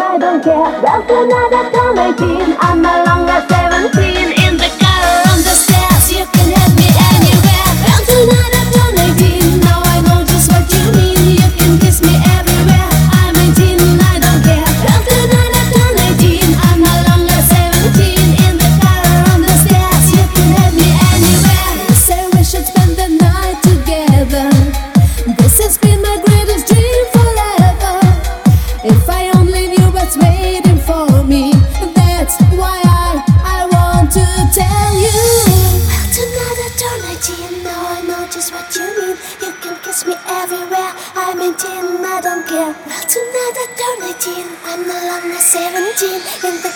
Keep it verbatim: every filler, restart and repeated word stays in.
I don't care. Well, tonight I turn eighteen, I'm no longer seventeen. In the car or on the stairs, you can have me anywhere. Well, tonight I turn eighteen, now I know just what you mean. You can kiss me everywhere, I'm eighteen, I don't care. Well, tonight I turn eighteen, I'm no longer seventeen. In the car or on the stairs, you can have me anywhere. Say we should spend the night together. This has been my greatest dream forever. If I only knew what's waiting for me, that's why I, I want to tell you. Well, tonight I turn eighteen, now I know just what you mean. You can kiss me everywhere, I'm eighteen, I don't care. Well, tonight I turn eighteen, I'm no longer seventeen. In the